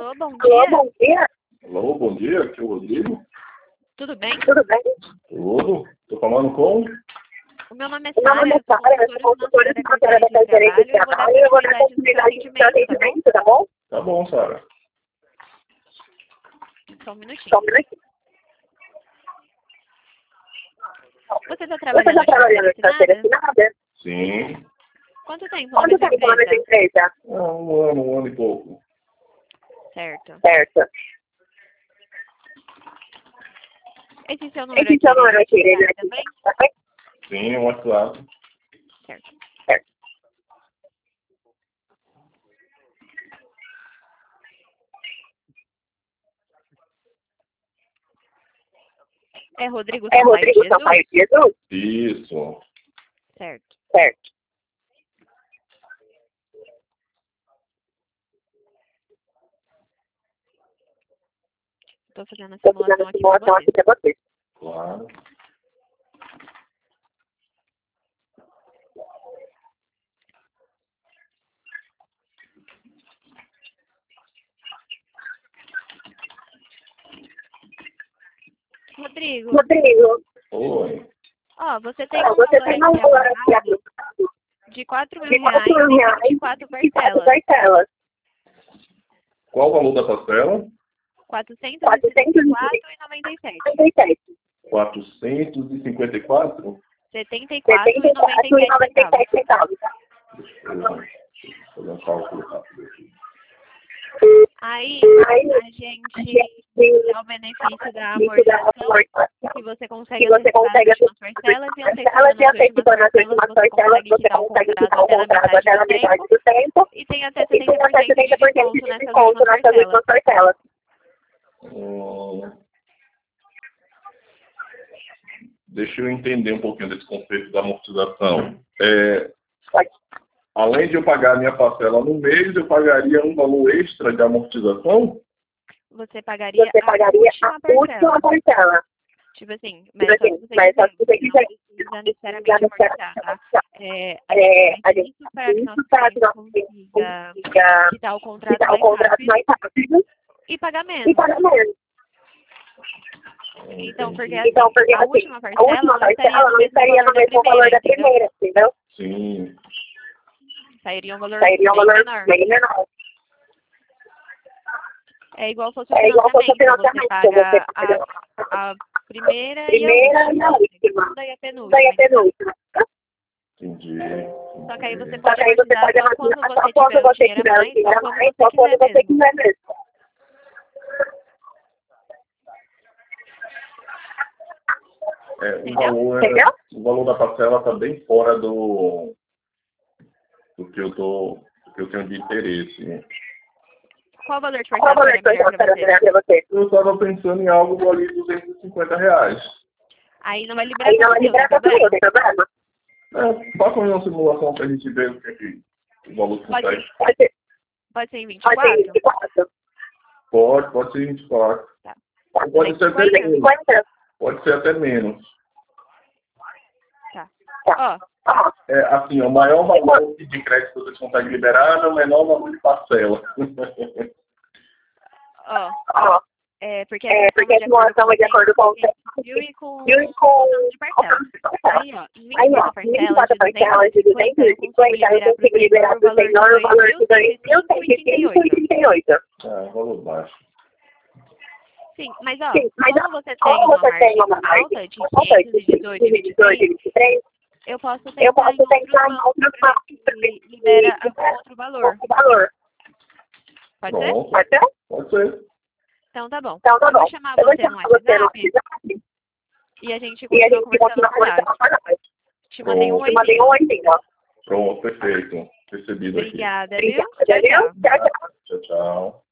Alô, bom Alô, dia. bom dia. Alô, bom dia, aqui é o Rodrigo. Tudo bem? Tudo bem? Tudo? Tô falando com? O meu nome é Meu nome Sara, é Sara, eu sou consultora financeira da carteira de trabalho e eu vou dar continuidade no seu atendimento, tá bom? Tá bom, Sara. Só um minutinho. Só um minutinho. Você está Você trabalhando está trabalhando na de carteira assinada? assinada? Sim. Quanto tempo na Quanto mesma tempo na mesma empresa? empresa? Um ano e pouco. Certo. Certo. Esse seu número Esse aqui, seu número aqui, ele ele é é também? também? Sim, um WhatsApp. Certo. Certo. É Rodrigo É Sampaio Rodrigo Jesus? Sampaio de Jesus? Isso. Certo. Certo. Estou fazendo a Estou fazendo simulação a aqui para simulação você. aqui para você. Claro. Rodrigo, Rodrigo, Oi. ó, você tem um você valor tem aqui um valor aqui aplicado aplicado de R$ de 4.000 R$ 4.000 em 24 e 4 parcelas. parcelas. Qual o valor da parcela? R$ 454,97. 457. 454? R$ 74,97 74,97 centavos. Deixa eu fazer um cálculo rápido aqui. Aí, Aí, a gente dá o benefício da amortização, que você consegue que você consegue antecipar as últimas parcelas e antecipando antecipando as últimas parcelas, você você consegue consegue quitar o contrato até na metade do tempo e tem até 70% de desconto nessas últimas parcelas. parcelas. Deixa eu entender um pouquinho desse conceito da amortização. Pode. Além de eu pagar a minha parcela no mês, eu pagaria um valor extra de amortização? Você pagaria a última parcela. Tipo assim, mas só se você quiser, não precisa necessariamente amortizar, tá? A gente faz isso para que nosso cliente consiga quitar o contrato mais rápido e pagar menos. Então, porque a última parcela não estaria no mesmo valor da primeira, entendeu? Sim. Sairia um valor Bem menor. É igual fosse o financiamento, você paga a primeira e a última, a segunda e a penúltima. Entendi. Só que aí você pode amortizar só quando você tiver o dinheiro a mais, só quando você quiser mesmo. O valor da parcela está bem fora do que eu tenho de interesse. Qual o valor de parcela melhor para você? Eu estava pensando em algo ali de R$ 250. Aí não vai liberar para você, tem problema? Faça uma simulação para a gente ver o que o valor que sai. Pode ser em 24? Pode ser 24. Tá. Pode ser até menos. Pode ser até menos. Tá. Assim, o maior valor de crédito que vocês conseguem liberar é o menor valor de parcela. Porque a simulação é de acordo com o e com o de parcela. Aí, em 24 parcelas de 250, eu consigo liberar para o senhor o valor de R$ 2.138. Valor baixo. Sim, mas como você tem uma margem alta de 518 e 23, eu posso tentar em outros bancos que libera algum outro valor. Pode ser? Pode ser. Então tá bom. Eu vou chamar você no WhatsApp e a gente continua conversando no WhatsApp. Te mandei um oizinho. Pronto, perfeito. Recebido aqui. Obrigada, viu? Tchau. Tchau, tchau.